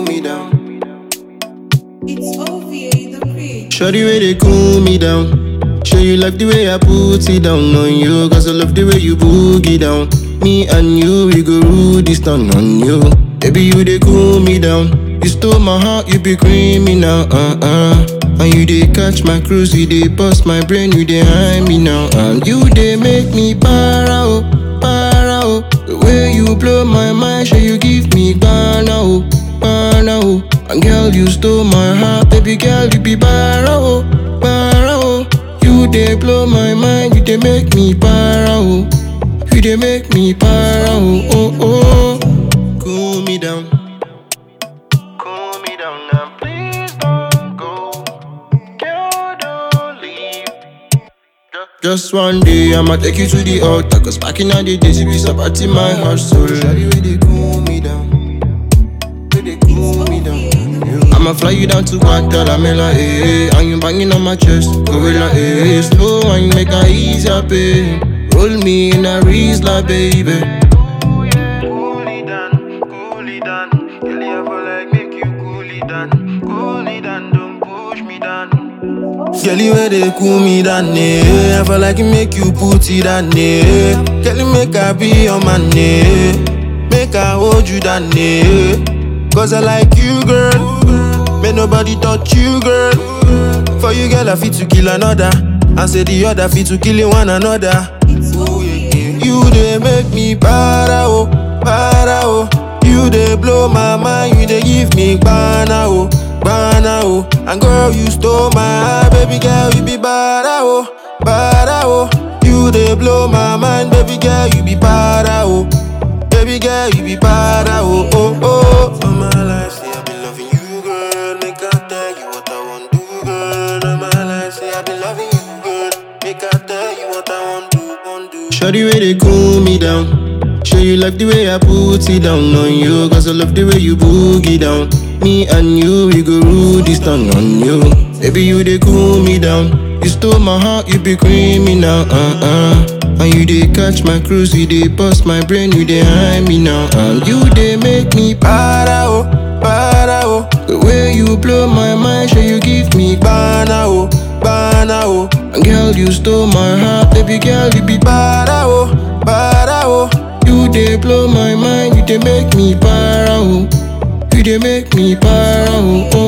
me down. It's OVA, the creator. Shorty way they cool me down. Show you like the way I put it down on you. Cause I love the way you boogie down. Me and you, we go rule this town on you. Baby, you they cool me down. You stole my heart, you be criminal, And you they catch my cruise, you they bust my brain, you they hide me now. And you they make me para, oh, para, oh. The way you blow my mind, show you give me bana, oh, bana, oh. And girl, you stole my heart, baby girl, you be para, oh, para, oh. You they blow my mind, you they make me para, oh. You they make me para, oh, oh, oh. Cool me down. Cool me down now, please don't go. Girl, don't leave. Just one day, I'ma take you to the altar. Cause back in the days, you be in my heart. So shawty, way they cool me down. Way they cool me down. I'ma fly you down to Guantanamera, eh. And you banging on my chest, gorilla, eh. Slow and make a easier pain. Roll me in a Rizla, baby. Cool it down. Girl, you ever like make you cool it down, don't push me down. Girl, you where they cool me down, eh. I feel like it make you put it down, eh. Girl, you make I be your man, eh. Make I hold you down, eh. Cause I like you, girl. Make nobody touch you, girl. For you, girl, I fit to kill another. And say the other fit to kill one another. You they make me para, oh, para, oh. You they blow my mind, you they give me bana, oh, bana, oh. And girl, you stole my heart, baby girl, you be para, oh, para, oh. You they blow my mind, baby girl, you be para, oh. Baby girl, you be para, oh, oh, oh. For my life, say I've been loving you, girl. Make I tell you what I want to do, girl. All my life, say I've been loving you, girl. Make I tell you what I want to do. Shawty way they cool me down. Show you like the way I put it down on you. Cause I love the way you boogie down. Me and you, we go rule this town on you. Baby, you they cool me down. You stole my heart, you be criminal, And you they catch my cruise, you they bust my brain, you they hide me now. And you they make me para, oh, para, oh. The way you blow my mind, show you give me bana, oh, bana, oh. And girl, you stole my heart, baby girl, you be para, oh, para, oh. You they blow my mind, you they make me para, oh. You they make me para, oh, oh.